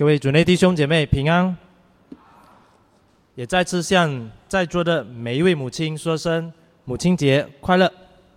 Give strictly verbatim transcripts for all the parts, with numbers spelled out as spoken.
各位主内弟兄姐妹平安，也再次向在座的每一位母亲说声母亲节快乐。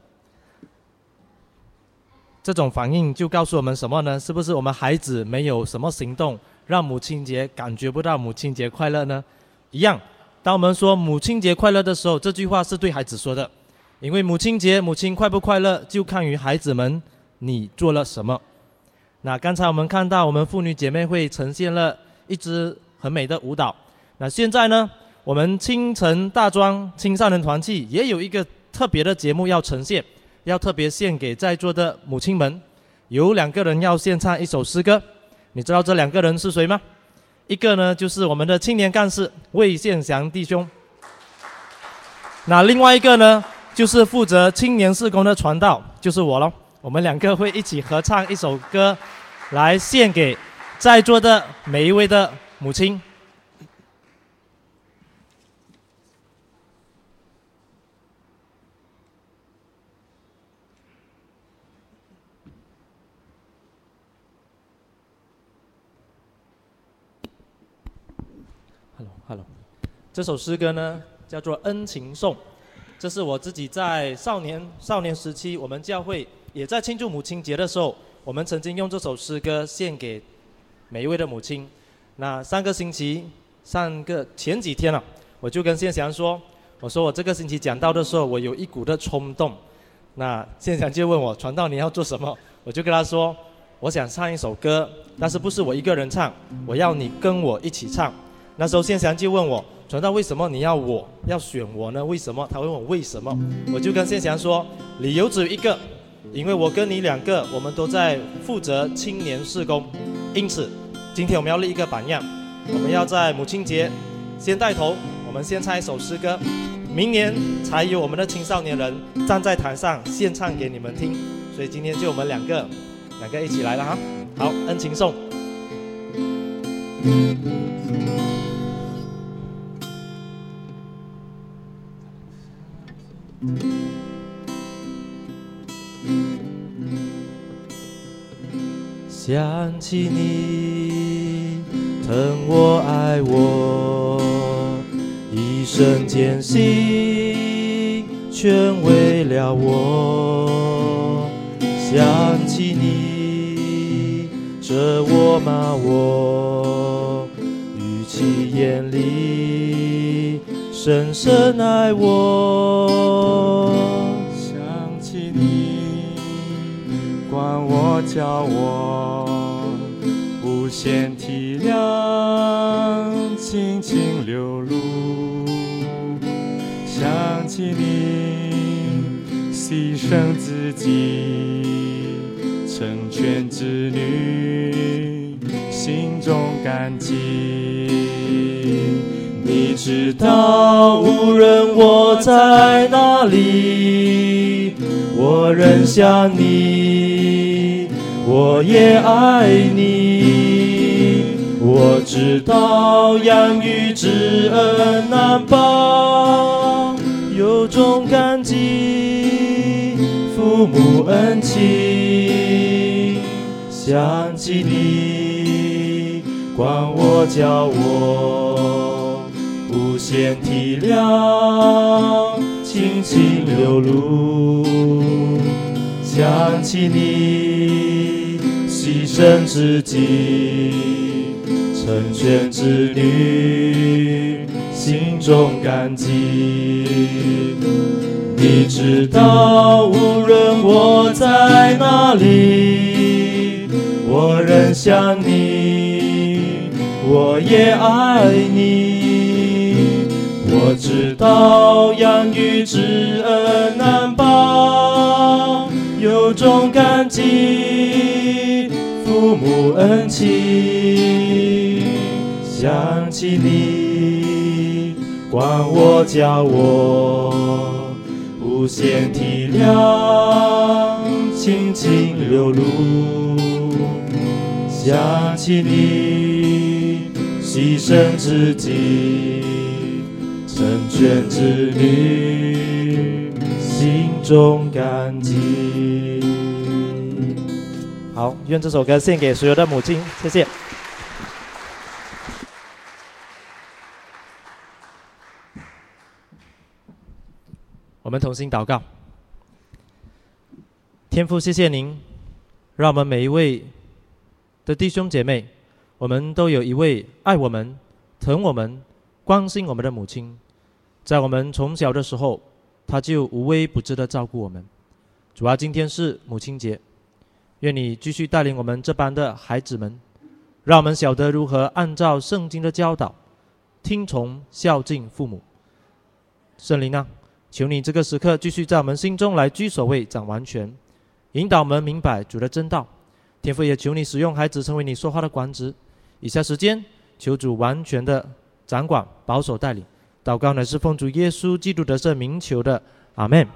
这种反应就告诉我们什么呢？是不是我们孩子没有什么行动让母亲节感觉不到母亲节快乐呢？一样，当我们说母亲节快乐的时候，这句话是对孩子说的，因为母亲节母亲快不快乐就看于孩子们你做了什么。那刚才我们看到我们妇女姐妹会呈现了一支很美的舞蹈，那现在呢，我们清晨大庄青少年团契也有一个特别的节目要呈现，要特别献给在座的母亲们。有两个人要献唱一首诗歌，你知道这两个人是谁吗？一个呢就是我们的青年干事魏宪祥弟兄，那另外一个呢就是负责青年事工的传道，就是我咯。我们两个会一起合唱一首歌，来献给在座的每一位的母亲。Hello, Hello。这首诗歌呢叫做《恩情颂》，这是我自己在少年少年时期，我们教会也在庆祝母亲节的时候，我们曾经用这首诗歌献给每一位的母亲。那上个星期，上个前几天了、啊，我就跟宪祥说，我说我这个星期讲道的时候，我有一股的冲动。那宪祥就问我，传道你要做什么？我就跟他说，我想唱一首歌，但是不是我一个人唱，我要你跟我一起唱。那时候宪祥就问我，传道为什么你要我要选我呢？为什么？他问我为什么？我就跟宪祥说，理由只有一个，因为我跟你两个，我们都在负责青年事工，因此今天我们要立一个榜样，我们要在母亲节先带头，我们先唱一首诗歌，明年才有我们的青少年人站在台上献唱给你们听。所以今天就我们两个两个一起来了哈。好，恩情颂。想起你疼我爱我，一生艰辛全为了我。想起你责我骂我，语气严厉深深爱我。 想起你管我教我，无限体谅轻轻流露。想起你牺牲自己成全子女，心中感激。 你知道无论我在哪里，我仍想你，我也爱你。我知道养育之恩难报，有种感激父母恩情。想起你管我教我，无限体谅轻轻流露。想起你牺牲自己成全子女，心中感激。你知道无论我在哪里，我仍想你，我也爱你。我知道养育之恩难报，有种感激父母恩情。想起你管我教我，无限体谅轻轻流露。想起你牺牲自己成全子女，心中感激。好，愿这首歌献给所有的母亲，谢谢。 我们同心祷告。天父，谢谢您，让我们每一位的弟兄姐妹，我们都有一位爱我们、疼我们、关心我们的母亲。在我们从小的时候，她就无微不至的照顾我们。主啊，今天是母亲节，愿你继续带领我们这班的孩子们，让我们晓得如何按照圣经的教导，听从孝敬父母。圣灵啊，求你这个时刻继续在我们心中来居首位、掌完全，引导我们明白主的真道。天父也求你使用孩子成为你说话的管子。以下时间，求主完全的掌管、保守带领。祷告乃是奉主耶稣基督的圣名求的，阿们。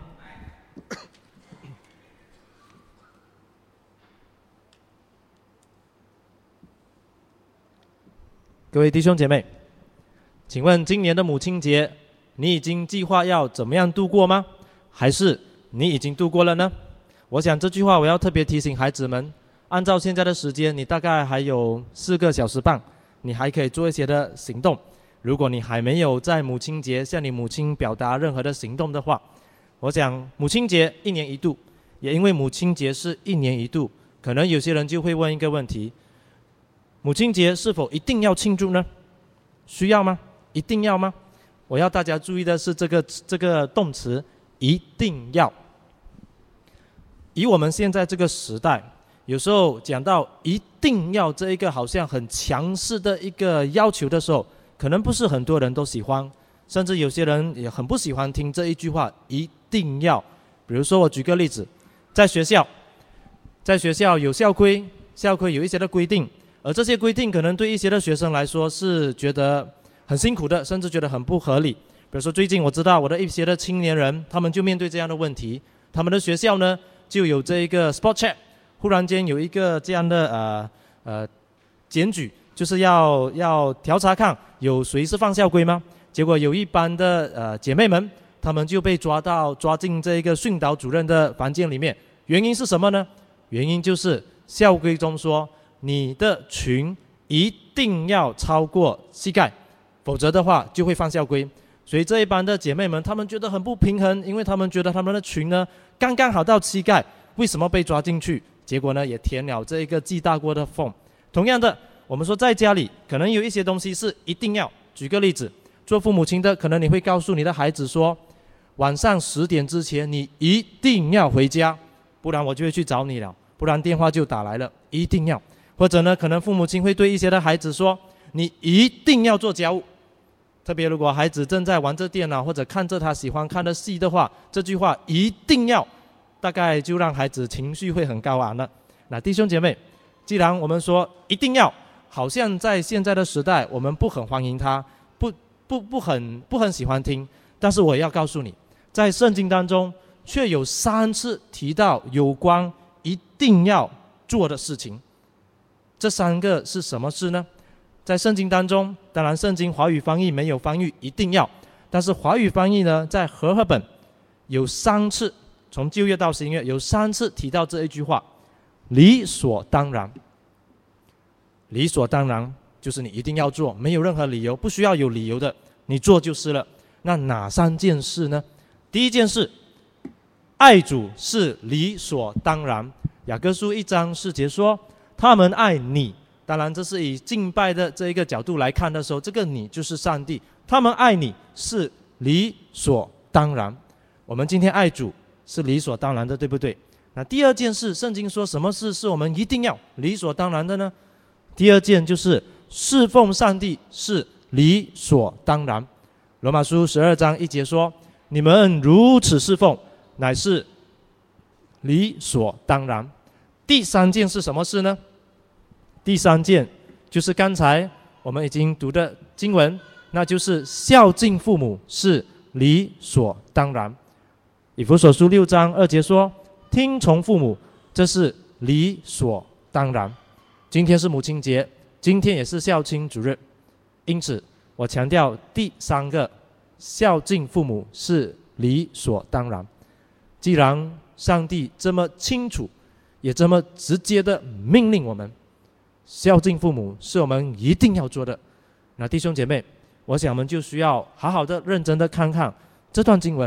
各位弟兄姐妹，请问今年的母亲节，你已经计划要怎么样度过吗？还是你已经度过了呢？我想这句话我要特别提醒孩子们，按照现在的时间，你大概还有四个小时半，你还可以做一些的行动。如果你还没有在母亲节向你母亲表达任何的行动的话，我想母亲节一年一度，也因为母亲节是一年一度，可能有些人就会问一个问题：母亲节是否一定要庆祝呢？需要吗？一定要吗？我要大家注意的是这个这个动词一定要。以我们现在这个时代，有时候讲到一定要这一个好像很强势的一个要求的时候，可能不是很多人都喜欢，甚至有些人也很不喜欢听这一句话一定要。比如说我举个例子，在学校在学校有校规，校规有一些的规定，而这些规定可能对一些的学生来说是觉得很辛苦的，甚至觉得很不合理。比如说最近我知道我的一些的青年人，他们就面对这样的问题，他们的学校呢就有这一个 spot check， 忽然间有一个这样的呃呃检举，就是要要调查看有谁是犯校规吗？结果有一班的呃姐妹们，她们就被抓到抓进这一个训导主任的房间里面。原因是什么呢？原因就是校规中说，你的裙一定要超过膝盖，否则的话就会犯校规。所以这一班的姐妹们，她们觉得很不平衡，因为她们觉得她们的裙呢刚刚好到膝盖，为什么被抓进去？结果呢也填了这一个记大过的 form。同样的，我们说在家里可能有一些东西是一定要。举个例子，做父母亲的，可能你会告诉你的孩子说，晚上十点之前你一定要回家，不然我就会去找你了，不然电话就打来了，一定要。或者呢，可能父母亲会对一些的孩子说，你一定要做家务。特别如果孩子正在玩着电脑或者看着他喜欢看的戏的话，这句话一定要，大概就让孩子情绪会很高昂了。那弟兄姐妹，既然我们说一定要，好像在现在的时代我们不很欢迎它，不不不很不很喜欢听，但是我要告诉你，在圣经当中却有三次提到有关一定要做的事情。这三个是什么事呢？在圣经当中，当然圣经华语翻译没有翻译一定要，但是华语翻译呢，在和合本有三次，从旧约到新约有三次提到这一句话，理所当然。理所当然就是你一定要做，没有任何理由，不需要有理由的，你做就是了。那哪三件事呢？第一件事，爱主是理所当然。雅各书一章四节说，他们爱你，当然这是以敬拜的这一个角度来看的时候，这个你就是上帝，他们爱你是理所当然。我们今天爱主是理所当然的，对不对？那第二件事，圣经说什么事是我们一定要理所当然的呢？第二件就是侍奉上帝是理所当然。罗马书十二章一节说，你们如此侍奉，乃是理所当然。第三件是什么事呢？第三件就是刚才我们已经读的经文，那就是孝敬父母是理所当然。以弗所书六章二节说，听从父母，这是理所当然。今天是母亲节，今天也是孝亲主日，因此我强调第三个，孝敬父母是理所当然。既然上帝这么清楚也这么直接的命令我们，孝敬父母是我们一定要做的，那弟兄姐妹，我想我们就需要好好的认真的看看这段经文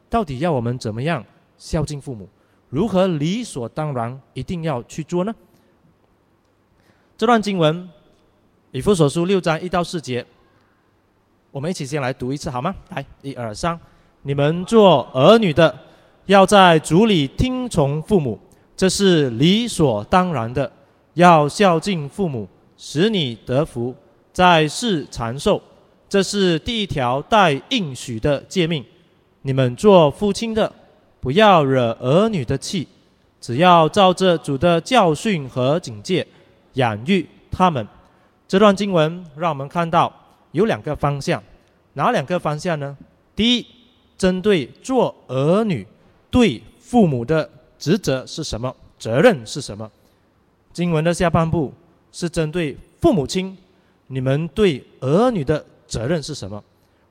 到底要我们怎么样孝敬父母？如何理所当然一定要去做呢？这段经文以弗所书六章一到四节，我们一起先来读一次好吗？来，一二三，你们做儿女的，要在主里听从父母，这是理所当然的。要孝敬父母，使你得福，在世长寿，这是第一条带应许的诫命。你们做父亲的，不要惹儿女的气，只要照着主的教训和警戒养育他们。这段经文让我们看到有两个方向，哪两个方向呢？第一，针对做儿女对父母的职责是什么，责任是什么。经文的下半部是针对父母亲，你们对儿女的责任是什么？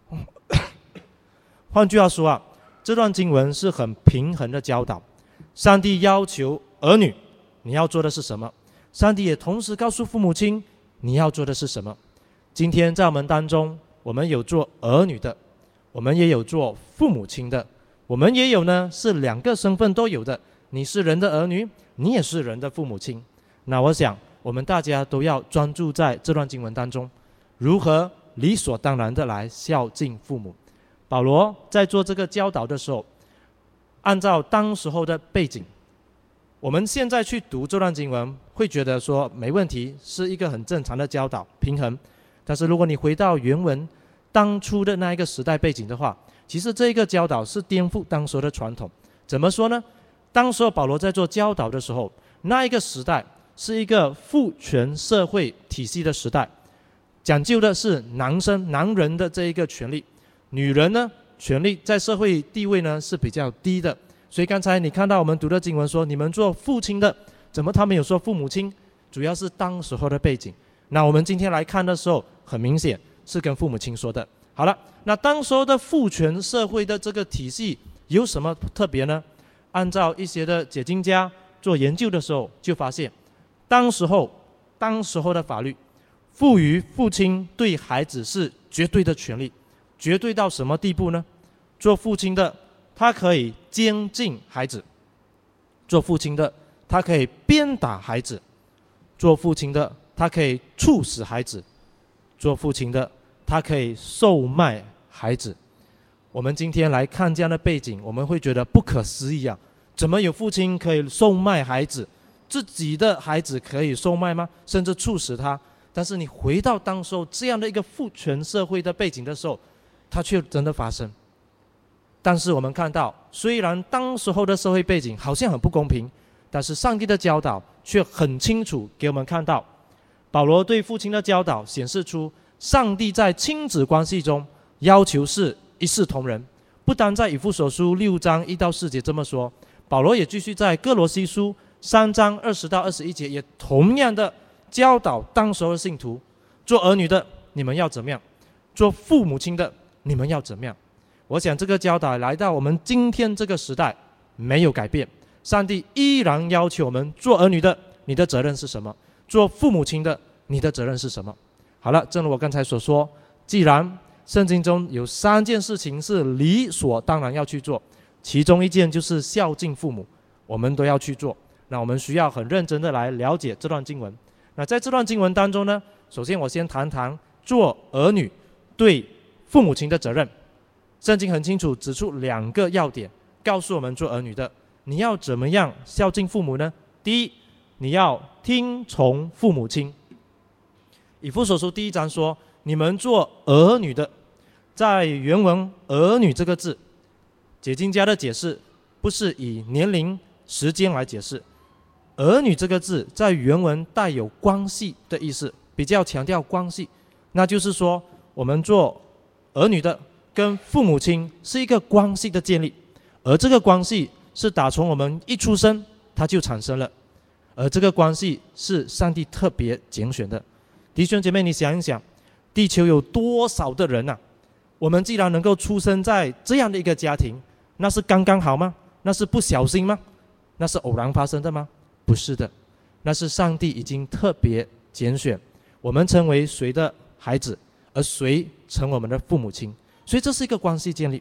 换句话说啊，这段经文是很平衡的教导。上帝要求儿女你要做的是什么，上帝也同时告诉父母亲你要做的是什么。今天在我们当中，我们有做儿女的，我们也有做父母亲的，我们也有呢是两个身份都有的，你是人的儿女，你也是人的父母亲。那我想我们大家都要专注在这段经文当中，如何理所当然的来孝敬父母。保罗在做这个教导的时候，按照当时候的背景，我们现在去读这段经文会觉得说没问题，是一个很正常的教导，平衡。但是如果你回到原文当初的那一个时代背景的话，其实这一个教导是颠覆当时的传统。怎么说呢？当时候保罗在做教导的时候，那一个时代是一个父权社会体系的时代，讲究的是男生男人的这一个权利，女人呢权利在社会地位呢是比较低的。所以刚才你看到我们读的经文说你们做父亲的，怎么他们有说父母亲？主要是当时候的背景。那我们今天来看的时候，很明显是跟父母亲说的。好了，那当时候的父权社会的这个体系有什么特别呢？按照一些的解经家做研究的时候就发现，当时候当时候的法律赋予父亲对孩子是绝对的权利。绝对到什么地步呢？做父亲的他可以监禁孩子，做父亲的他可以鞭打孩子，做父亲的他可以处死孩子，做父亲的他可以售卖孩子。我们今天来看这样的背景，我们会觉得不可思议啊！怎么有父亲可以售卖孩子？自己的孩子可以售卖吗？甚至处死他？但是你回到当时候这样的一个父权社会的背景的时候，它却真的发生。但是我们看到，虽然当时候的社会背景好像很不公平，但是上帝的教导却很清楚给我们看到，保罗对父亲的教导显示出上帝在亲子关系中要求是一视同仁。不单在以弗所书六章一到四节这么说，保罗也继续在哥罗西书三章二十到二十一节也同样的教导当时候的信徒，做儿女的你们要怎么样，做父母亲的你们要怎么样。我想这个教导来到我们今天这个时代没有改变，上帝依然要求我们做儿女的你的责任是什么，做父母亲的你的责任是什么。好了，正如我刚才所说，既然圣经中有三件事情是理所当然要去做，其中一件就是孝敬父母，我们都要去做。那我们需要很认真的来了解这段经文。那在这段经文当中呢，首先我先谈谈做儿女对父母亲的责任。圣经很清楚指出两个要点，告诉我们做儿女的你要怎么样孝敬父母呢？第一，你要听从父母亲。以弗所书第一章说，你们做儿女的，在原文儿女这个字，解经家的解释不是以年龄时间来解释，儿女这个字在原文带有关系的意思，比较强调关系。那就是说我们做儿女的跟父母亲是一个关系的建立，而这个关系是打从我们一出生它就产生了，而这个关系是上帝特别拣选的。弟兄姐妹，你想一想，地球有多少的人啊？我们既然能够出生在这样的一个家庭，那是刚刚好吗？那是不小心吗？那是偶然发生的吗？不是的，那是上帝已经特别拣选我们成为谁的孩子，而谁成我们的父母亲。所以这是一个关系建立。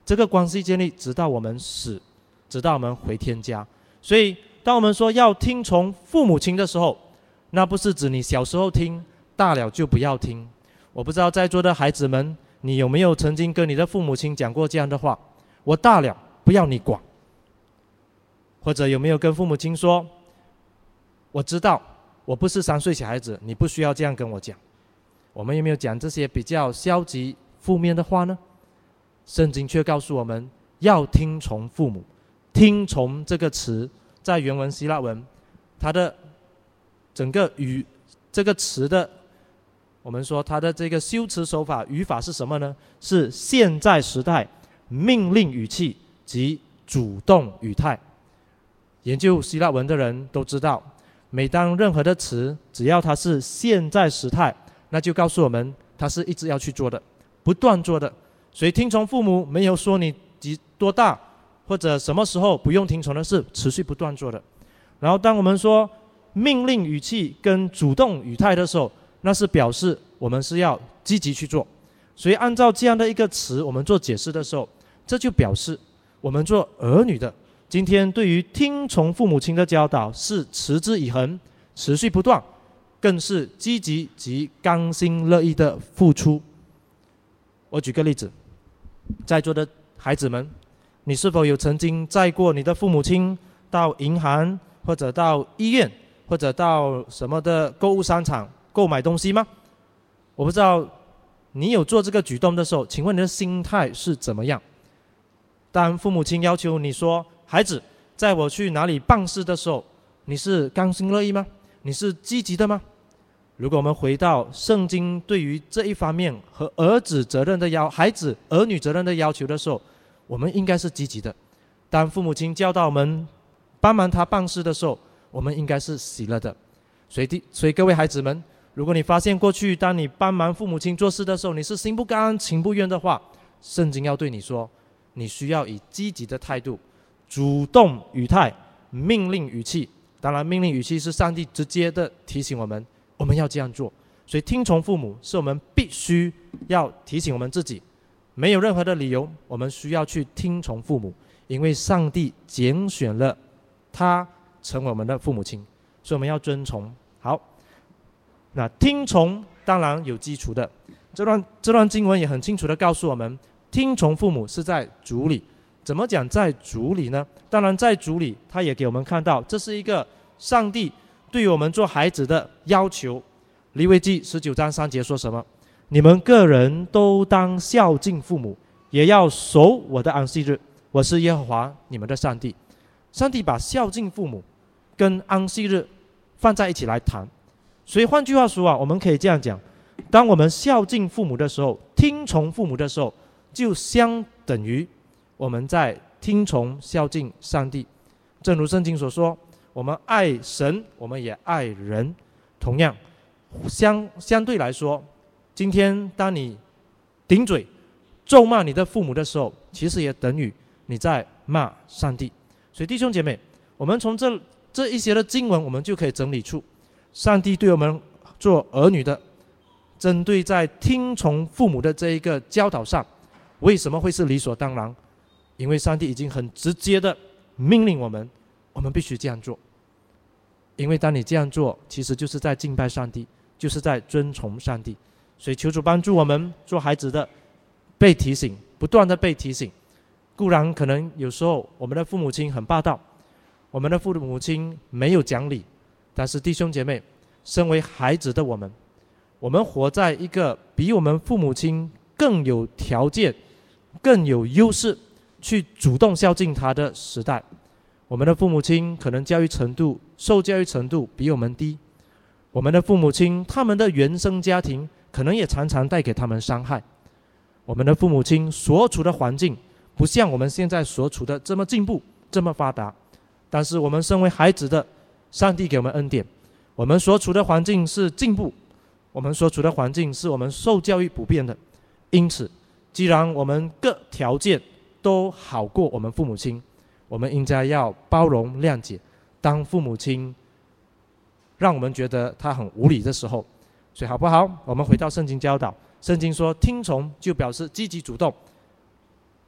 这个关系建立直到我们死，直到我们回天家。所以当我们说要听从父母亲的时候，那不是指你小时候听，大了就不要听。我不知道在座的孩子们，你有没有曾经跟你的父母亲讲过这样的话，我大了不要你管。或者有没有跟父母亲说，我知道我不是三岁小孩子，你不需要这样跟我讲。我们有没有讲这些比较消极负面的话呢？圣经却告诉我们要听从父母。听从这个词在原文希腊文，它的整个语这个词的，我们说它的这个修辞手法语法是什么呢？是现在时态、命令语气及主动语态。研究希腊文的人都知道，每当任何的词只要它是现在时态，那就告诉我们它是一直要去做的，不断做的。所以听从父母没有说你几多大或者什么时候不用听从的，是持续不断做的。然后当我们说命令语气跟主动语态的时候，那是表示我们是要积极去做。所以按照这样的一个词我们做解释的时候，这就表示我们做儿女的今天对于听从父母亲的教导是持之以恒，持续不断，更是积极及甘心乐意的付出。我举个例子，在座的孩子们，你是否有曾经载过你的父母亲到银行，或者到医院，或者到什么的购物商场购买东西吗？我不知道你有做这个举动的时候，请问你的心态是怎么样？当父母亲要求你说，孩子，在我去哪里办事的时候，你是甘心乐意吗？你是积极的吗？如果我们回到圣经对于这一方面和儿子责任的要孩子儿女责任的要求的时候，我们应该是积极的。当父母亲教导我们帮忙他办事的时候，我们应该是喜乐的。所以所以各位孩子们，如果你发现过去当你帮忙父母亲做事的时候，你是心不甘情不愿的话，圣经要对你说，你需要以积极的态度，主动语态，命令语气。当然命令语气是上帝直接的提醒我们我们要这样做。所以听从父母是我们必须要提醒我们自己，没有任何的理由我们需要去听从父母，因为上帝拣选了他成为我们的父母亲，所以我们要遵从。好，那听从当然有基础的，这段这段经文也很清楚的告诉我们，听从父母是在主里。怎么讲在主里呢？当然在主里他也给我们看到，这是一个上帝对于我们做孩子的要求。利未记十九章三节说什么？你们个人都当孝敬父母，也要守我的安息日，我是耶和华你们的上帝。上帝把孝敬父母跟安息日放在一起来谈。所以换句话说啊，我们可以这样讲，当我们孝敬父母的时候，听从父母的时候，就相等于我们在听从孝敬上帝。正如圣经所说，我们爱神，我们也爱人。同样相相对来说，今天当你顶嘴咒骂你的父母的时候，其实也等于你在骂上帝。所以弟兄姐妹，我们从这这一些的经文，我们就可以整理出上帝对我们做儿女的，针对在听从父母的这一个教导上，为什么会是理所当然？因为上帝已经很直接的命令我们，我们必须这样做。因为当你这样做，其实就是在敬拜上帝，就是在遵从上帝。所以求主帮助我们做孩子的被提醒，不断的被提醒。固然可能有时候我们的父母亲很霸道，我们的父母亲没有讲理，但是弟兄姐妹，身为孩子的我们，我们活在一个比我们父母亲更有条件、更有优势去主动孝敬他的时代。我们的父母亲可能教育程度、受教育程度比我们低，我们的父母亲他们的原生家庭可能也常常带给他们伤害，我们的父母亲所处的环境不像我们现在所处的这么进步、这么发达，但是我们身为孩子的，上帝给我们恩典，我们所处的环境是进步，我们所处的环境是我们受教育普遍的。因此既然我们各条件都好过我们父母亲，我们应该要包容谅解。当父母亲让我们觉得他很无理的时候，所以好不好？我们回到圣经教导，圣经说听从就表示积极主动，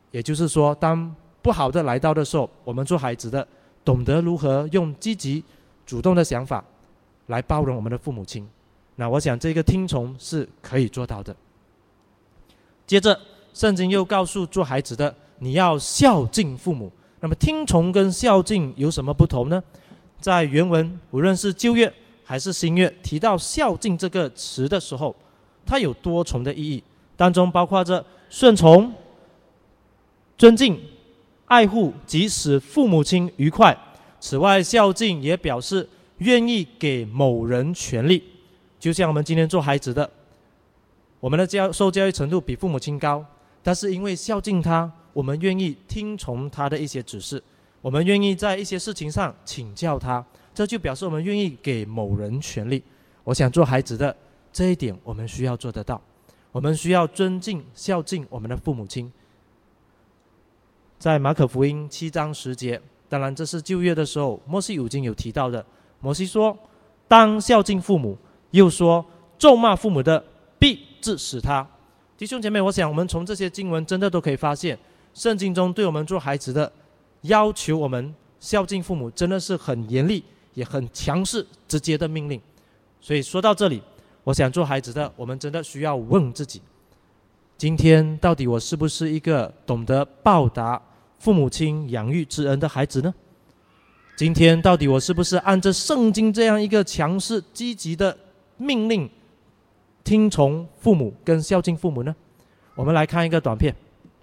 也就是说，当不好的来到的时候，我们做孩子的懂得如何用积极主动的想法来包容我们的父母亲。那我想这个听从是可以做到的。接着圣经又告诉做孩子的，你要孝敬父母。那么听从跟孝敬有什么不同呢？在原文无论是旧约还是新约，提到孝敬这个词的时候，它有多重的意义，当中包括着顺从、尊敬、爱护及使父母亲愉快。此外，孝敬也表示愿意给某人权利，就像我们今天做孩子的，我们的教受教育程度比父母亲高，但是因为孝敬他，我们愿意听从他的一些指示，我们愿意在一些事情上请教他，这就表示我们愿意给某人权利。我想做孩子的这一点我们需要做得到，我们需要尊敬孝敬我们的父母亲。在马可福音七章十节，当然这是旧约的时候摩西已经有提到的，摩西说当孝敬父母，又说咒骂父母的必治死他。弟兄姐妹，我想我们从这些经文真的都可以发现，圣经中对我们做孩子的要求我们孝敬父母真的是很严厉也很强势直接的命令。所以说到这里，我想做孩子的我们真的需要问自己，今天到底我是不是一个懂得报答父母亲养育之恩的孩子呢？今天到底我是不是按着圣经这样一个强势积极的命令听从父母跟孝敬父母呢？我们来看一个短片。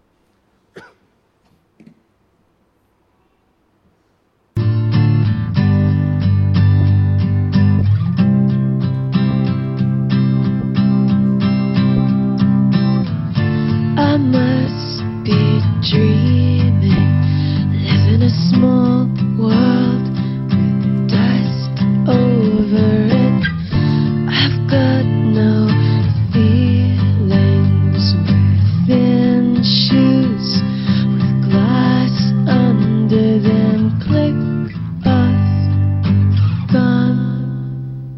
I must be dreaming, live in a small world with dust over it. I've got no feelings within shoes with glass under them. Click of gun.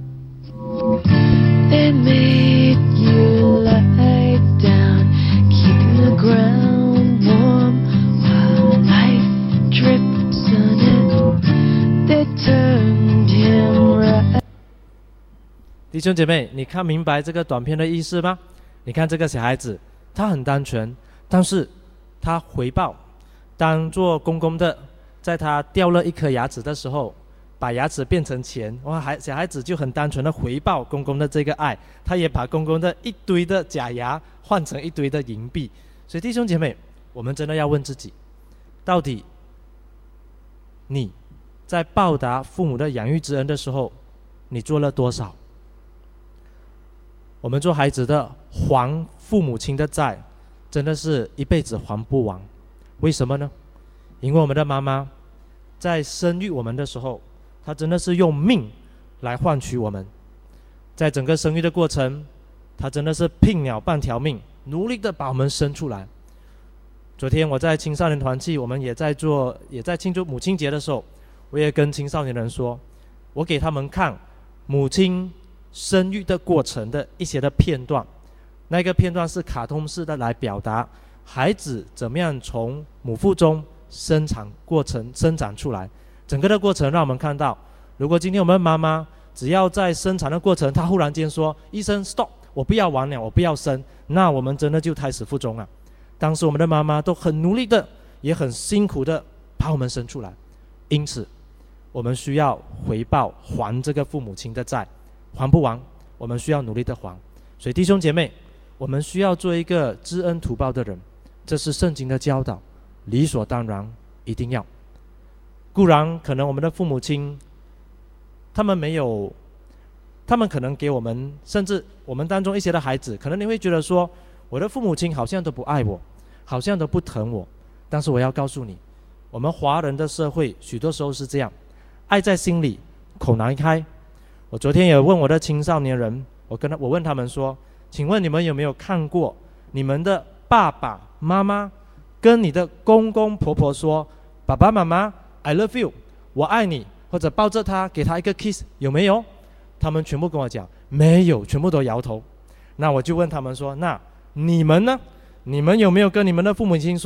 They made you lie down, keeping the ground warm while life drips on it. They turned him right. 弟兄姐妹，你看明白这个短片的意思吗？你看这个小孩子，他很单纯，但是他回报，当做公公的，在他掉了一颗牙齿的时候，把牙齿变成钱，哇，孩小孩子就很单纯的回报公公的这个爱，他也把公公的一堆的假牙换成一堆的银币。所以弟兄姐妹，我们真的要问自己，到底你在报答父母的养育之恩的时候，你做了多少？我们做孩子的还父母亲的债，真的是一辈子还不完。为什么呢？因为我们的妈妈在生育我们的时候，她真的是用命来换取我们。在整个生育的过程，她真的是拼了半条命，努力的把我们生出来。昨天我在青少年团契，我们也在做，也在庆祝母亲节的时候，我也跟青少年人说，我给他们看母亲生育的过程的一些的片段，那个片段是卡通式的来表达孩子怎么样从母腹中生产过程生长出来。整个的过程让我们看到，如果今天我们妈妈只要在生产的过程，她忽然间说医生 stop， 我不要玩了，我不要生，那我们真的就胎死腹中了。当时我们的妈妈都很努力的也很辛苦的把我们生出来，因此我们需要回报还这个父母亲的债，还不完，我们需要努力的还。所以弟兄姐妹，我们需要做一个知恩图报的人，这是圣经的教导，理所当然，一定要。固然可能我们的父母亲他们没有，他们可能给我们，甚至我们当中一些的孩子，可能你会觉得说我的父母亲好像都不爱我，好像都不疼我。但是我要告诉你，我们华人的社会许多时候是这样，爱在心里，口难开。我昨天也问我的青少年人，我跟他我问他们说，请问你们有没有看过你们的爸爸妈妈跟你的公公婆婆说，爸爸妈妈 I love you， 我爱你，或者抱着他给他一个 kiss， 有没有？他们全部跟我讲没有，全部都摇头。那我就问他们说，那你们呢？你们有没有跟你们的父母亲说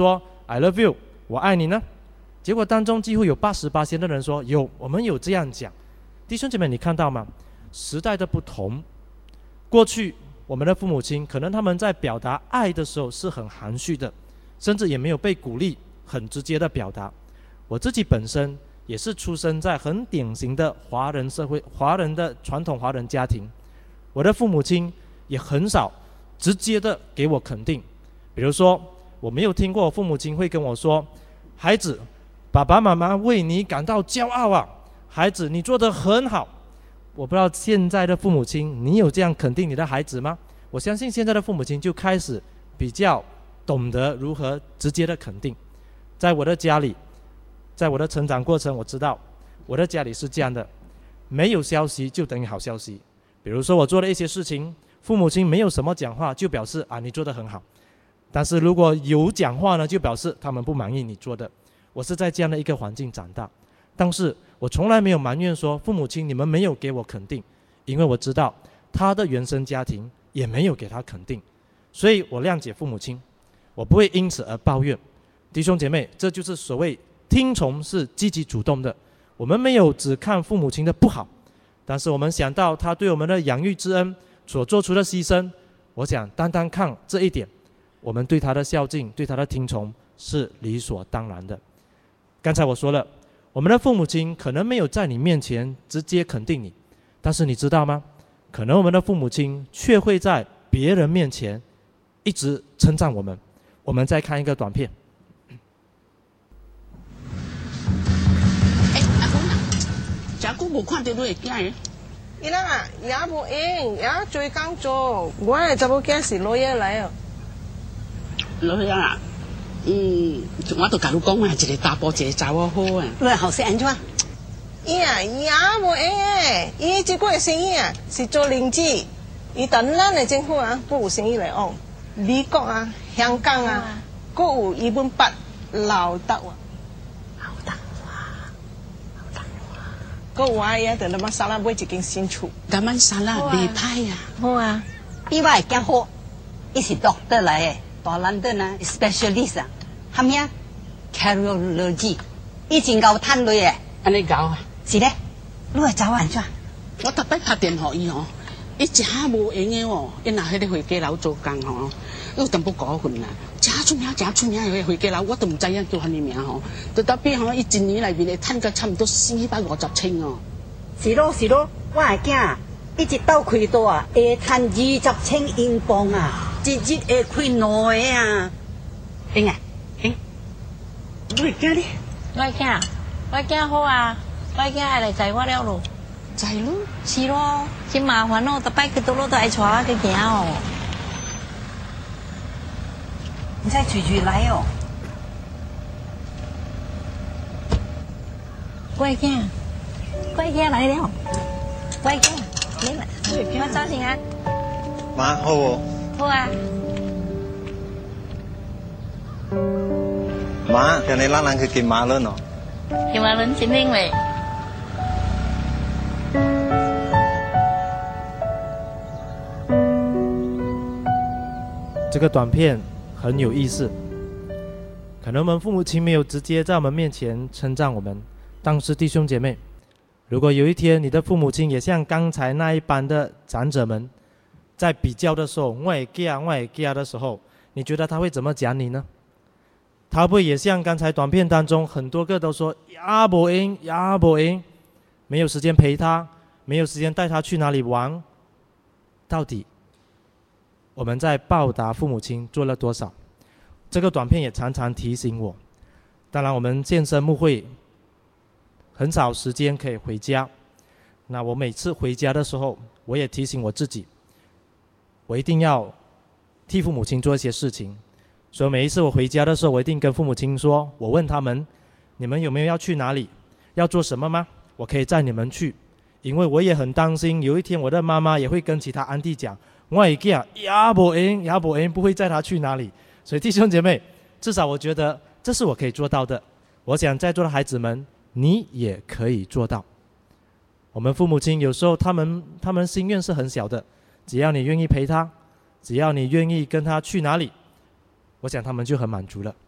I love you， 我爱你呢？结果当中几乎有八十八%的人说有，我们有这样讲。弟兄姐妹，你看到吗？时代的不同，过去我们的父母亲可能他们在表达爱的时候是很含蓄的，甚至也没有被鼓励很直接的表达。我自己本身也是出生在很典型的华人社会，华人的传统华人家庭，我的父母亲也很少直接的给我肯定。比如说，我没有听过我父母亲会跟我说，孩子，爸爸妈妈为你感到骄傲啊，孩子你做得很好。我不知道现在的父母亲你有这样肯定你的孩子吗？我相信现在的父母亲就开始比较懂得如何直接的肯定。在我的家里，在我的成长过程，我知道我的家里是这样的，没有消息就等于好消息。比如说我做了一些事情，父母亲没有什么讲话，就表示啊你做得很好。但是如果有讲话呢，就表示他们不满意你做的。我是在这样的一个环境长大，但是我从来没有埋怨说父母亲你们没有给我肯定，因为我知道他的原生家庭也没有给他肯定，所以我谅解父母亲，我不会因此而抱怨。弟兄姐妹，这就是所谓听从是积极主动的。我们没有只看父母亲的不好，但是我们想到他对我们的养育之恩所做出的牺牲，我想单单看这一点，我们对他的孝敬，对他的听从是理所当然的。刚才我说了，我们的父母亲可能没有在你面前直接肯定你，但是你知道吗？可能我们的父母亲却会在别人面前一直称赞我们。我们再看一个短片。 哎，阿公啊，真久无看到你的囝诶。 伊人啊，也无闲，也做工做。我的查某囝是老爷来哦。 老爷啊，嗯，我都甲你讲啊，一个查甫，一个查某好啊。你后生安怎？ 伊啊，也无闲诶，伊即个生意啊是做零子，伊等咱的政府啊，不有生意来往。美国啊、香港啊，各有伊本八老豆啊。 老豆啊，老豆啊。 各有啊，伊啊，在咱们沙拉买一间新厝。 咱们沙拉袂歹啊。 好啊，比我会更好。伊是 doctor 来的，大伦敦啊 ，specialist 啊，含遐 cardiology， 伊真够赚钱的。 安尼搞啊？ 是咧，你会找安怎？ 我逐摆打电话伊吼。伊真无闲的哦，伊若迄个回家楼做工吼，又淡薄高分啦，真出名，真出名的回家楼，我都唔知影叫安尼名吼。就特别吼，伊一年内面会赚个差不多四百五十千哦。 是咯是咯，我的囝一日斗开刀啊，会赚二十千英镑啊，一日会开两个啊。英啊，英，你的囝呢？ 我的囝，我的囝好啊，我的囝爱来载我了咯。 在咯， 是咯，真麻烦哦，逐摆去倒落都爱带我去行哦。 你再随随来哦。 我的囝，我的囝来了，我的囝，你来，我早晨啊。 妈好哦。 好啊。 媽，今日咱人去見馬倫哦。 見馬倫真靚嘞。 这个短片很有意思，可能我们父母亲没有直接在我们面前称赞我们，但是弟兄姐妹，如果有一天你的父母亲也像刚才那一般的长者们，在比较的时候，我也给啊，我也给啊的时候，你觉得他会怎么讲你呢？他会不会也像刚才短片当中很多个都说呀不赢呀不赢，没有时间陪他，没有时间带他去哪里玩？到底我们在报答父母亲做了多少？这个短片也常常提醒我。当然我们健身牧会很少时间可以回家，那我每次回家的时候，我也提醒我自己，我一定要替父母亲做一些事情。所以每一次我回家的时候，我一定跟父母亲说，我问他们，你们有没有要去哪里，要做什么吗？我可以载你们去。因为我也很担心有一天我的妈妈也会跟其他安弟讲，我的囝也不赢也不赢，不会载他去哪里。所以弟兄姐妹，至少我觉得这是我可以做到的。我想在座的孩子们，你也可以做到。我们父母亲有时候他们他们心愿是很小的，只要你愿意陪他，只要你愿意跟他去哪里，我想他们就很满足了。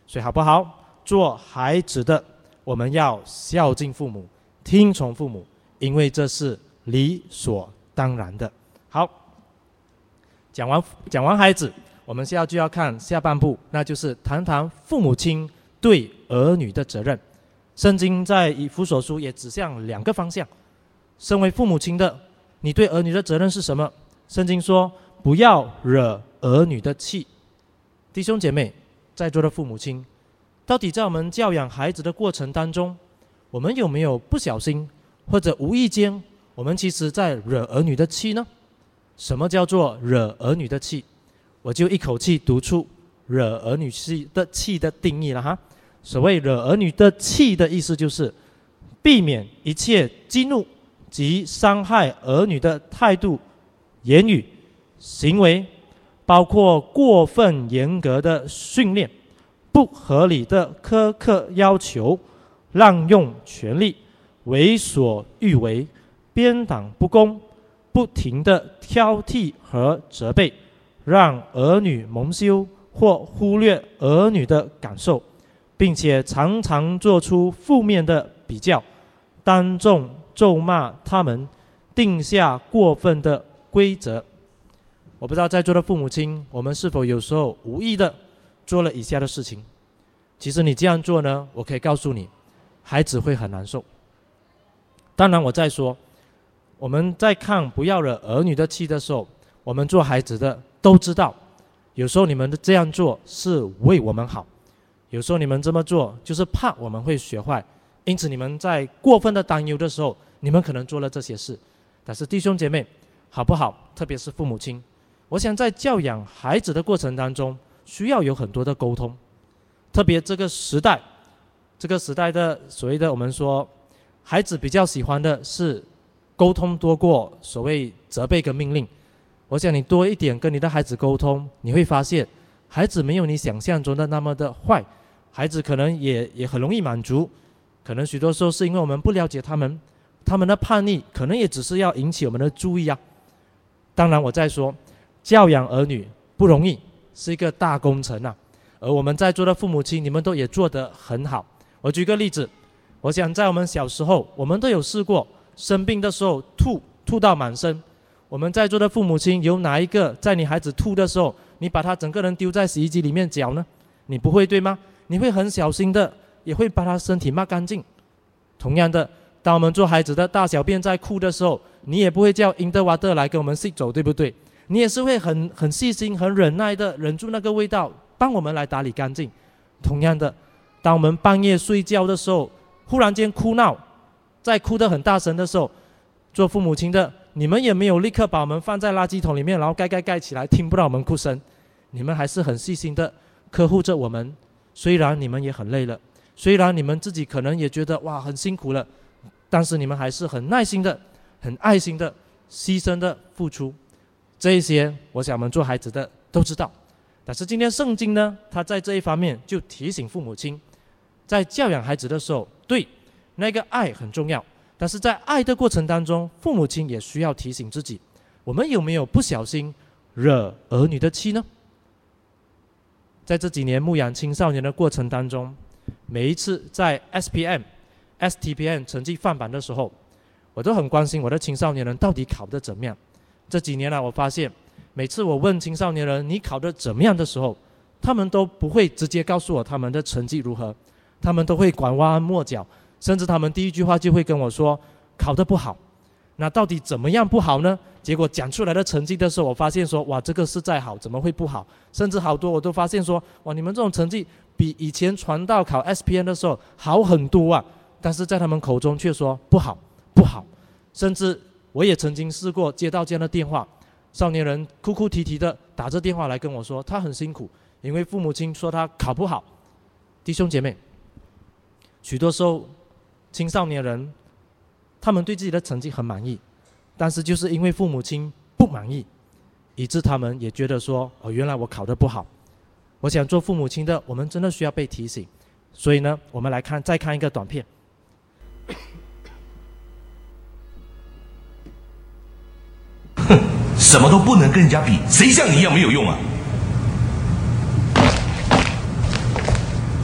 所以好不好？做孩子的，我们要孝敬父母，听从父母，因为这是理所当然的。好，讲完讲完孩子，我们现在就要看下半部，那就是谈谈父母亲对儿女的责任。圣经在以弗所书也指向两个方向。身为父母亲的，你对儿女的责任是什么？圣经说，不要惹儿女的气。弟兄姐妹，在座的父母亲，到底在我们教养孩子的过程当中，我们有没有不小心或者无意间，我们其实在惹儿女的气呢？什么叫做惹儿女的气？我就一口气读出惹儿女气的气的定义了哈。所谓惹儿女的气的意思，就是避免一切激怒及伤害儿女的态度、言语、行为，包括过分严格的训练、不合理的苛刻要求、滥用权力、为所欲为、鞭党不公、不停的挑剔和责备，让儿女蒙羞或忽略儿女的感受，并且常常做出负面的比较，当众咒骂他们，定下过分的规则。我不知道在座的父母亲，我们是否有时候无意的做了以下的事情。其实你这样做呢，我可以告诉你，孩子会很难受。当然我在说，我们在看不要惹儿女的气的时候，我们做孩子的都知道，有时候你们这样做是为我们好，有时候你们这么做就是怕我们会学坏，因此你们在过分的担忧的时候，你们可能做了这些事。但是弟兄姐妹，好不好？特别是父母亲，我想在教养孩子的过程当中，需要有很多的沟通。特别这个时代，这个时代的所谓的我们说，孩子比较喜欢的是沟通多过所谓责备跟命令。我想你多一点跟你的孩子沟通，你会发现孩子没有你想象中的那么的坏，孩子可能也也很容易满足。可能许多时候是因为我们不了解他们，他们的叛逆可能也只是要引起我们的注意啊。当然我在说，教养儿女不容易，是一个大工程啊。而我们在座的父母亲，你们都也做得很好。我举个例子，我想在我们小时候，我们都有试过生病的时候吐吐到满身。我们在座的父母亲，有哪一个在你孩子吐的时候，你把他整个人丢在洗衣机里面搅呢？你不会对吗？你会很小心的，也会把他身体抹干净。同样的，当我们做孩子的大小便在哭的时候，你也不会叫英德瓦德来跟我们洗走，对不对？你也是会很很细心、很忍耐的忍住那个味道，帮我们来打理干净。同样的，当我们半夜睡觉的时候，忽然间哭闹，在哭得很大声的时候，做父母亲的，你们也没有立刻把我们放在垃圾桶里面，然后盖盖盖起来，听不到我们哭声。你们还是很细心的呵护着我们，虽然你们也很累了，虽然你们自己可能也觉得哇很辛苦了，但是你们还是很耐心的、很爱心的、牺牲的付出。这一些，我想我们做孩子的都知道。但是今天圣经呢，他在这一方面就提醒父母亲，在教养孩子的时候，对那个爱很重要，但是在爱的过程当中，父母亲也需要提醒自己，我们有没有不小心惹儿女的气呢？在这几年牧养青少年的过程当中，每一次在 S P M、S T P M 成绩放榜的时候，我都很关心我的青少年人到底考得怎么样。这几年来，我发现每次我问青少年人你考得怎么样的时候，他们都不会直接告诉我他们的成绩如何，他们都会拐弯抹角，甚至他们第一句话就会跟我说考得不好。那到底怎么样不好呢？结果讲出来的成绩的时候，我发现说哇，这个是在好，怎么会不好？甚至好多我都发现说哇，你们这种成绩比以前传道考 S P M 的时候好很多啊，但是在他们口中却说不好不好。甚至我也曾经试过接到这样的电话，少年人哭哭啼啼的打着电话来跟我说他很辛苦，因为父母亲说他考不好。弟兄姐妹，许多时候青少年人他们对自己的成绩很满意，但是就是因为父母亲不满意，以致他们也觉得说哦，原来我考得不好。我想做父母亲的，我们真的需要被提醒。所以呢，我们来看再看一个短片。 哼，什么都不能跟人家比，谁像你一样没有用啊？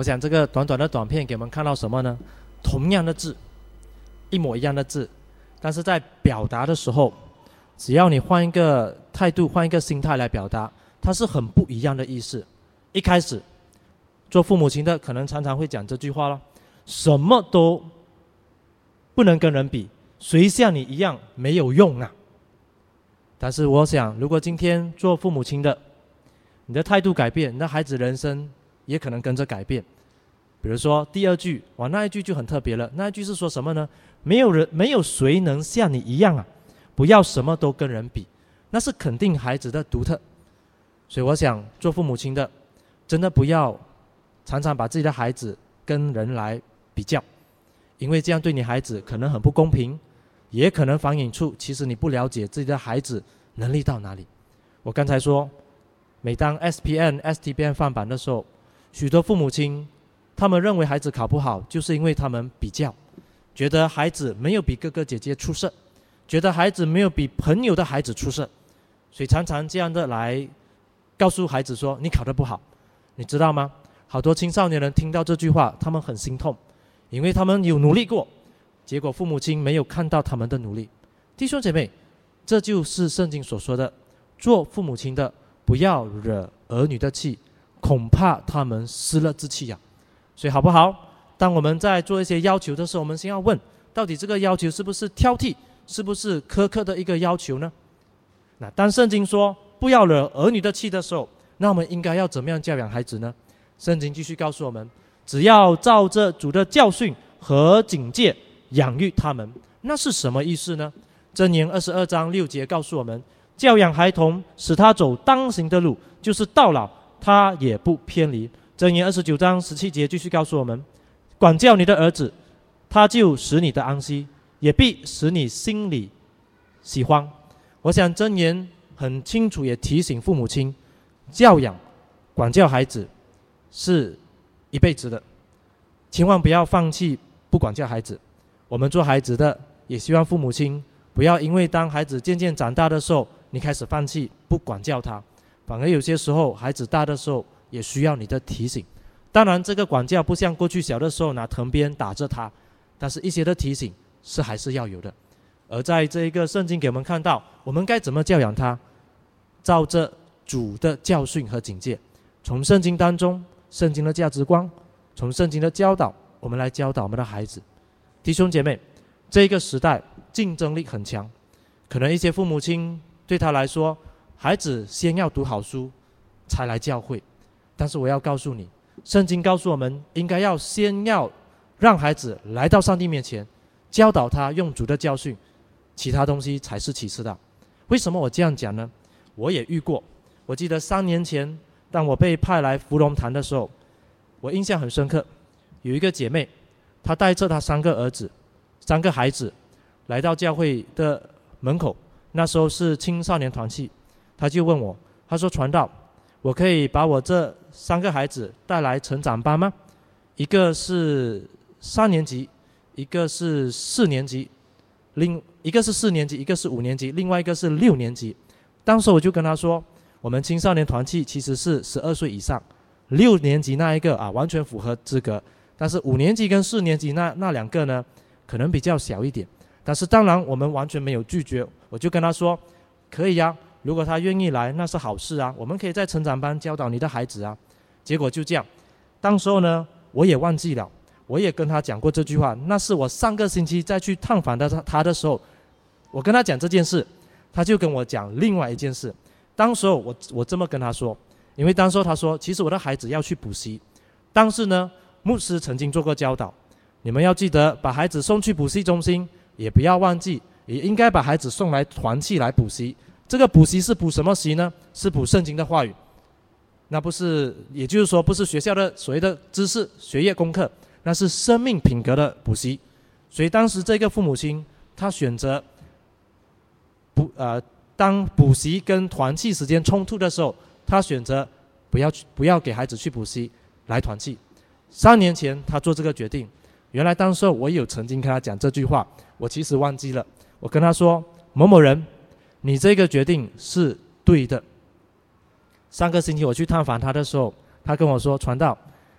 我想这个短短的短片给我们看到什么呢？同样的字，一模一样的字，但是在表达的时候，只要你换一个态度，换一个心态来表达，它是很不一样的意思。一开始做父母亲的可能常常会讲这句话了，什么都不能跟人比，谁像你一样没有用啊。但是我想，如果今天做父母亲的，你的态度改变，你的孩子人生也可能跟着改变。比如说第二句，哇，那一句就很特别了。那一句是说什么呢？没有人，没有谁能像你一样啊！不要什么都跟人比，那是肯定孩子的独特。所以我想，做父母亲的，真的不要常常把自己的孩子跟人来比较，因为这样对你孩子可能很不公平，也可能反映出其实你不了解自己的孩子能力到哪里。我刚才说，每当 S P N、S T B N 放榜的时候，许多父母亲他们认为孩子考不好，就是因为他们比较，觉得孩子没有比哥哥姐姐出色，觉得孩子没有比朋友的孩子出色，所以常常这样的来告诉孩子说你考得不好。你知道吗？好多青少年人听到这句话，他们很心痛，因为他们有努力过，结果父母亲没有看到他们的努力。弟兄姐妹，这就是圣经所说的，做父母亲的不要惹儿女的气，恐怕他们失了志气呀、啊。所以好不好？当我们在做一些要求的时候，我们先要问，到底这个要求是不是挑剔，是不是苛刻的一个要求呢？那当圣经说不要惹儿女的气的时候，那我们应该要怎么样教养孩子呢？圣经继续告诉我们，只要照着主的教训和警戒养育他们。那是什么意思呢？箴言二十二章六节告诉我们，教养孩童，使他走当行的路，就是到老他也不偏离。箴言二十九章十七节继续告诉我们，管教你的儿子，他就使你的安息，也必使你心里喜欢。我想箴言很清楚，也提醒父母亲，教养管教孩子是一辈子的，千万不要放弃不管教孩子。我们做孩子的也希望父母亲不要因为当孩子渐渐长大的时候，你开始放弃不管教他，反而有些时候孩子大的时候也需要你的提醒。当然这个管教不像过去小的时候拿藤鞭打着他，但是一些的提醒是还是要有的。而在这一个圣经给我们看到我们该怎么教养他，照着主的教训和警戒，从圣经当中圣经的价值观，从圣经的教导，我们来教导我们的孩子。弟兄姐妹，这个时代竞争力很强，可能一些父母亲对他来说，孩子先要读好书才来教会，但是我要告诉你，圣经告诉我们应该要先要让孩子来到上帝面前，教导他用主的教训，其他东西才是其次的。为什么我这样讲呢？我也遇过，我记得三年前当我被派来福隆堂的时候，我印象很深刻，有一个姐妹，她带着她三个儿子三个孩子来到教会的门口，那时候是青少年团契，她就问我，她说传道，我可以把我这三个孩子带来成长班吗？一个是三年级，一个是四年级，另一个是四年级，一个是五年级，另外一个是六年级。当时我就跟他说，我们青少年团契其实是十二岁以上，六年级那一个啊完全符合资格，但是五年级跟四年级那那两个呢可能比较小一点。但是当然我们完全没有拒绝，我就跟他说可以呀，如果他愿意来那是好事啊，我们可以在成长班教导你的孩子啊。结果就这样，当时候呢我也忘记了，我也跟他讲过这句话，那是我上个星期再去探访的他的时候，我跟他讲这件事，他就跟我讲另外一件事。当时候我我这么跟他说，因为当时候他说其实我的孩子要去补习，但是呢牧师曾经做过教导，你们要记得把孩子送去补习中心，也不要忘记也应该把孩子送来团契来补习。这个补习是补什么习呢？是补圣经的话语，那不是，也就是说不是学校的所谓的知识学业功课，那是生命品格的补习。所以当时这个父母亲他选择补呃当补习跟团契时间冲突的时候，他选择不要不要给孩子去补习，来团契。三年前他做这个决定，原来当时我也有曾经跟他讲这句话，我其实忘记了。我跟他说，某某人，你这个决定是对的。上个星期我去探访他的时候，他跟我说，传道，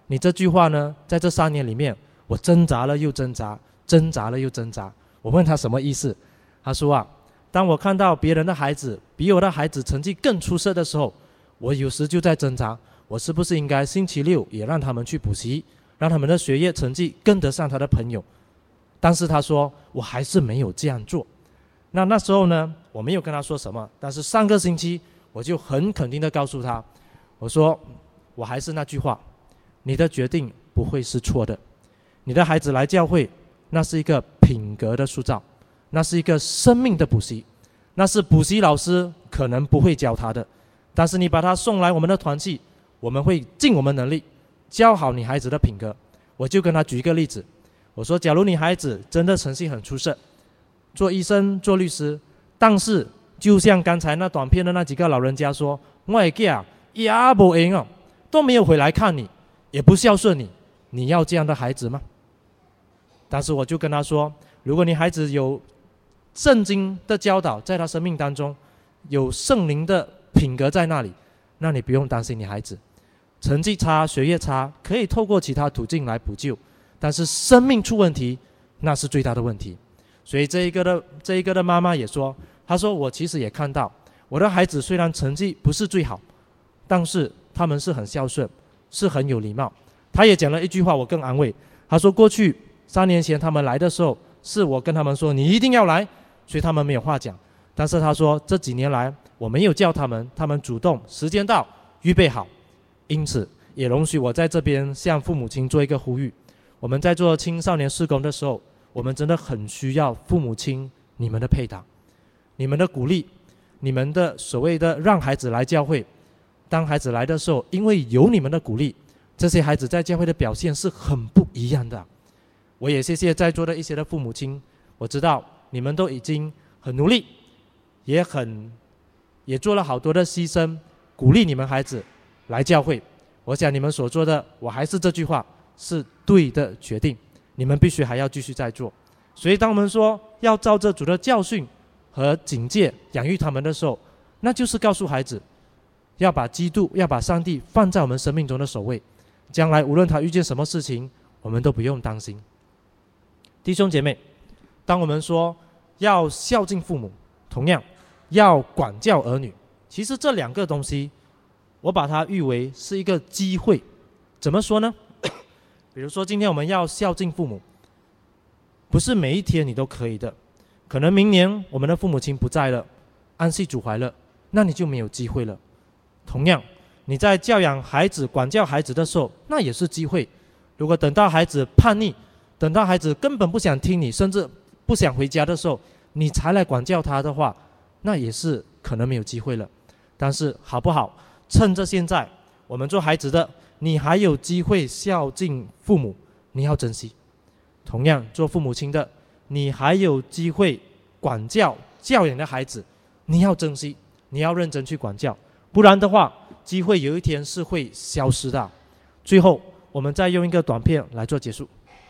你这句话呢，在这三年里面，我挣扎了又挣扎，挣扎了又挣扎。我问他什么意思，他说啊，当我看到别人的孩子比我的孩子成绩更出色的时候，我有时就在挣扎，我是不是应该星期六也让他们去补习，让他们的学业成绩跟得上他的朋友。但是他说我还是没有这样做。那那时候呢，我没有跟他说什么，但是上个星期我就很肯定的告诉他，我说我还是那句话，你的决定不会是错的。你的孩子来教会，那是一个品格的塑造，那是一个生命的补习，那是补习老师可能不会教他的，但是你把他送来我们的团契，我们会尽我们能力教好你孩子的品格。我就跟他举一个例子，我说假如你孩子真的成绩很出色，做医生做律师，但是就像刚才那短片的那几个老人家说，我的囝也没用哦，都没有回来看你，也不孝顺你，你要这样的孩子吗？但是我就跟他说，如果你孩子有圣经的教导在他生命当中，有圣灵的品格在那里，那你不用担心你孩子成绩差学业差，可以透过其他途径来补救，但是生命出问题，那是最大的问题。所以这一个的这一个的妈妈也说，她说我其实也看到我的孩子虽然成绩不是最好，但是他们是很孝顺，是很有礼貌。她也讲了一句话，我更安慰，她说过去三年前他们来的时候，是我跟他们说你一定要来，所以他们没有话讲。但是她说这几年来我没有叫他们，他们主动时间到预备好。因此也容许我在这边向父母亲做一个呼吁，我们在做青少年事工的时候，我们真的很需要父母亲你们的配搭，你们的鼓励，你们的所谓的让孩子来教会。当孩子来的时候，因为有你们的鼓励，这些孩子在教会的表现是很不一样的。我也谢谢在座的一些的父母亲，我知道你们都已经很努力，也很也做了好多的牺牲，鼓励你们孩子来教会。我想你们所做的，我还是这句话，是对的决定，你们必须还要继续再做。所以当我们说要照着主的教训和警戒养育他们的时候，那就是告诉孩子要把基督要把上帝放在我们生命中的首位，将来无论他遇见什么事情，我们都不用担心。弟兄姐妹，当我们说要孝敬父母，同样要管教儿女，其实这两个东西我把它誉为是一个机会。怎么说呢？比如说今天我们要孝敬父母，不是每一天你都可以的，可能明年我们的父母亲不在了，安息主怀了，那你就没有机会了。同样你在教养孩子管教孩子的时候，那也是机会。如果等到孩子叛逆，等到孩子根本不想听你，甚至不想回家的时候，你才来管教他的话，那也是可能没有机会了。但是好不好，趁着现在我们做孩子的，你还有机会孝敬父母，你要珍惜。同样做父母亲的，你还有机会管教教养的孩子，你要珍惜，你要认真去管教，不然的话机会有一天是会消失的。最后我们再用一个短片来做结束。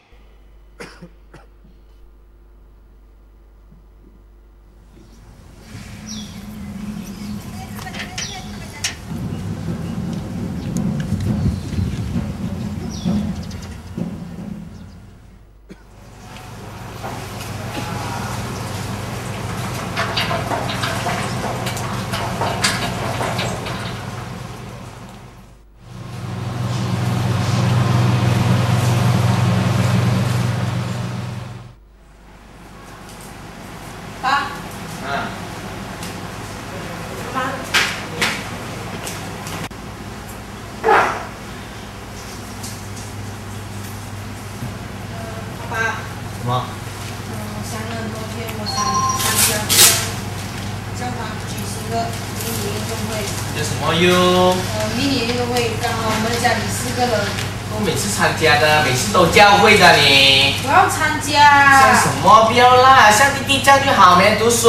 家的每次都教会的你， 我要参加。 像什么不要啦，像弟弟这样就好，每天读书。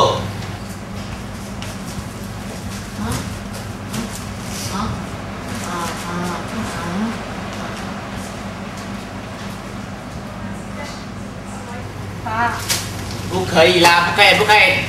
啊啊啊啊啊！爸， 不可以啦，不可以，不可以。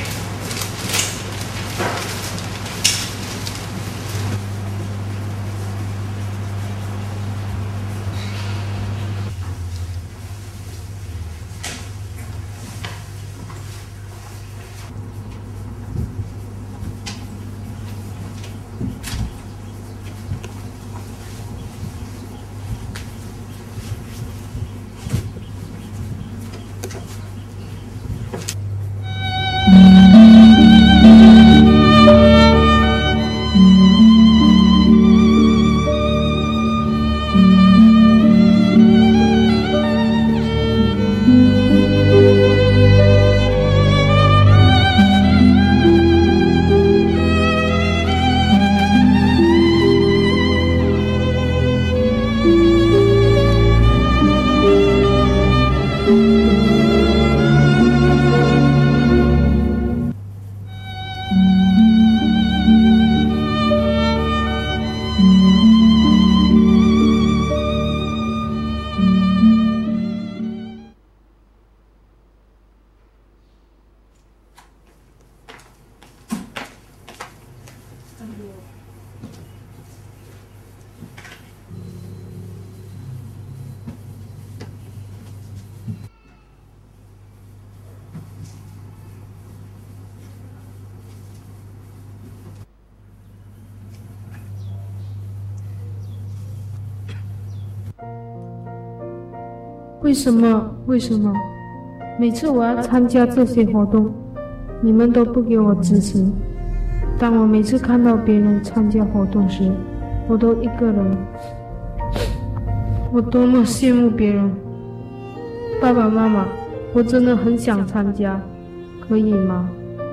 为什么？为什么？每次我要参加这些活动，你们都不给我支持。当我每次看到别人参加活动时，我都一个人。我多么羡慕别人！爸爸妈妈，我真的很想参加，可以吗？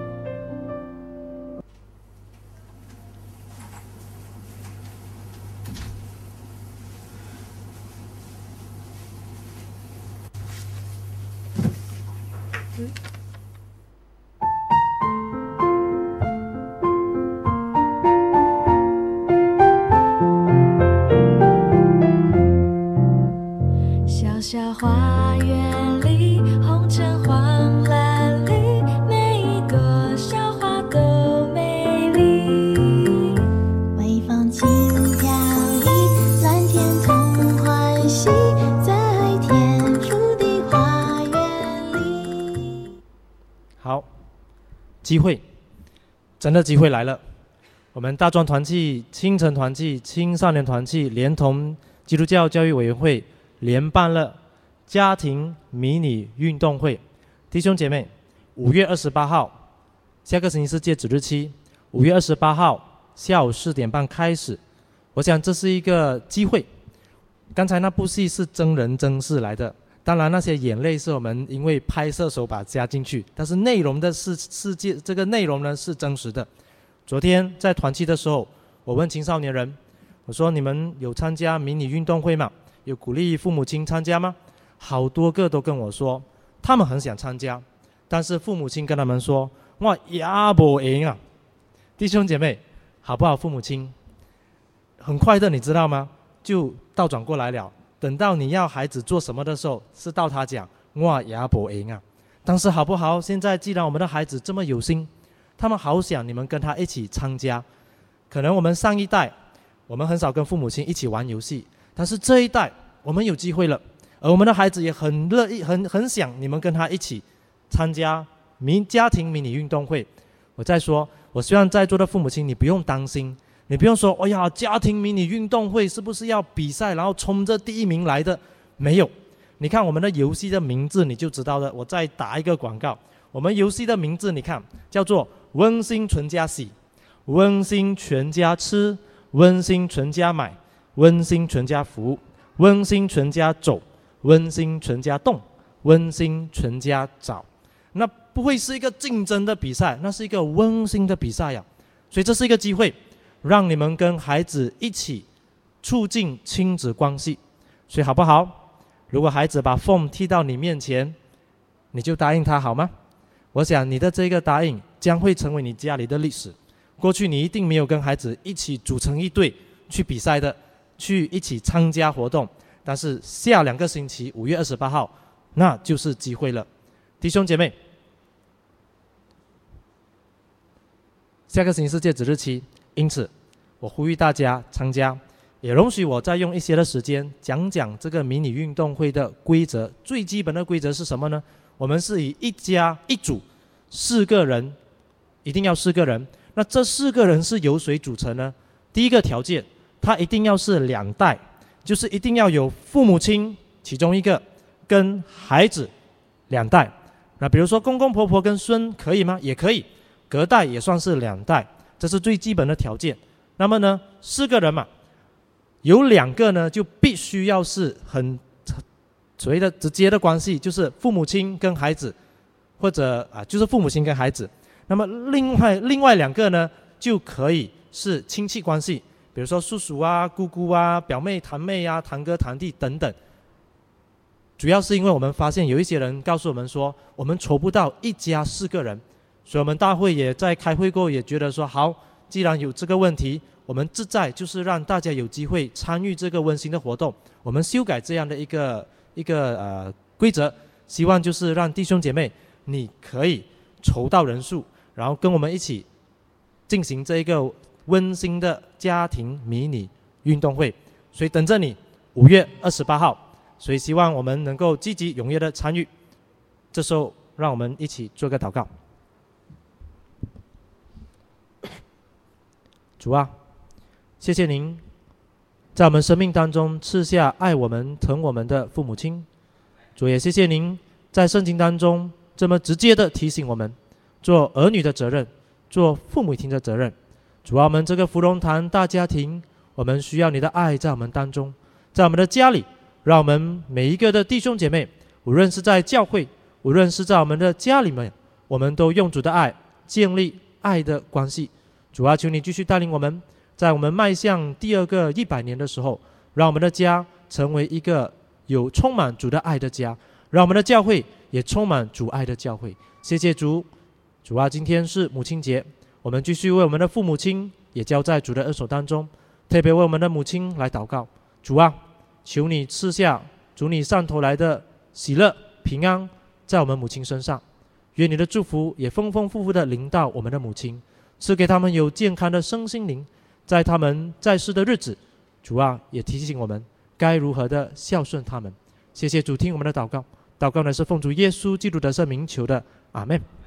小小花园里，红橙黄蓝绿，每一朵小花都美丽。微风轻飘逸，蓝天同欢喜，在天主的花园里。 好，机会，真的机会来了。我们大专团契、青城团契、青少年团契连同基督教教育委员会联办了家庭迷你运动会。弟兄姐妹，五月二十八号，下个星期是截止日期。五月二十八号下午四点半开始。我想这是一个机会。刚才那部戏是真人真事来的，当然那些眼泪是我们因为拍摄手把加进去，但是内容的是世界，这个内容呢是真实的。昨天在团契的时候，我问青少年人，我说你们有参加迷你运动会吗？有鼓励父母亲参加吗？好多个都跟我说他们很想参加，但是父母亲跟他们说我也不赢啊。弟兄姐妹好不好？父母亲很快的，你知道吗？就倒转过来了，等到你要孩子做什么的时候，是到他讲我也不赢啊。但是好不好？现在既然我们的孩子这么有心，他们好想你们跟他一起参加。可能我们上一代我们很少跟父母亲一起玩游戏，但是这一代我们有机会了，而我们的孩子也很乐意很很想你们跟他一起参加迷家庭迷你运动会。我再说，我希望在座的父母亲你不用担心，你不用说哎呀家庭迷你运动会是不是要比赛然后冲着第一名来的，没有。你看我们的游戏的名字你就知道了，我再打一个广告。我们游戏的名字你看叫做温馨全家喜，温馨全家吃，温馨全家买，温馨全家福，温馨全家走，温馨全家动，温馨全家找。那不会是一个竞争的比赛，那是一个温馨的比赛呀。所以这是一个机会，让你们跟孩子一起促进亲子关系。所以好不好？如果孩子把 form 踢到你面前，你就答应他好吗？我想你的这个答应将会成为你家里的历史。过去你一定没有跟孩子一起组成一队去比赛的，去一起参加活动，但是下两个星期五月二十八号那就是机会了。弟兄姐妹，下个星期是截止日期，因此我呼吁大家参加，也容许我再用一些的时间讲讲这个迷你运动会的规则。最基本的规则是什么呢？我们是以一家一组四个人，一定要四个人。那这四个人是由谁组成呢？第一个条件，他一定要是两代，就是一定要有父母亲其中一个跟孩子两代。那比如说公公婆婆跟孙可以吗？也可以，隔代也算是两代，这是最基本的条件。那么呢，四个人嘛，有两个呢就必须要是很所谓的直接的关系，就是父母亲跟孩子，或者啊就是父母亲跟孩子。那么另外另外两个呢就可以是亲戚关系，比如说叔叔啊、姑姑啊、表妹、堂妹啊、堂哥、堂弟等等。主要是因为我们发现有一些人告诉我们说，我们筹不到一家四个人，所以我们大会也在开会过，也觉得说好，既然有这个问题，我们志在就是让大家有机会参与这个温馨的活动，我们修改这样的一个一个呃规则，希望就是让弟兄姐妹你可以筹到人数，然后跟我们一起进行这一个温馨的家庭迷你运动会。所以等着你五月二十八号，所以希望我们能够积极踊跃的参与。这时候让我们一起做个祷告。主啊，谢谢您在我们生命当中赐下爱我们疼我们的父母亲， 主也谢谢您在圣经当中这么直接的提醒我们做儿女的责任，做父母亲的责任。主啊，我们这个福隆堂大家庭，我们需要你的爱在我们当中，在我们的家里，让我们每一个的弟兄姐妹，无论是在教会，无论是在我们的家里面，我们都用主的爱建立爱的关系。主啊，求你继续带领我们，在我们迈向第二个一百年的时候，让我们的家成为一个有充满主的爱的家，让我们的教会也充满主爱的教会。谢谢主。主啊，今天是母亲节，我们继续为我们的父母亲也交在主的恩手当中，特别为我们的母亲来祷告。主啊，求你赐下主你上头来的喜乐平安在我们母亲身上，愿你的祝福也丰丰富富的临到我们的母亲，赐给他们有健康的身心灵，在他们在世的日子，主啊，也提醒我们该如何的孝顺他们。谢谢主，听我们的祷告，祷告呢是奉主耶稣基督的圣名求的，阿们。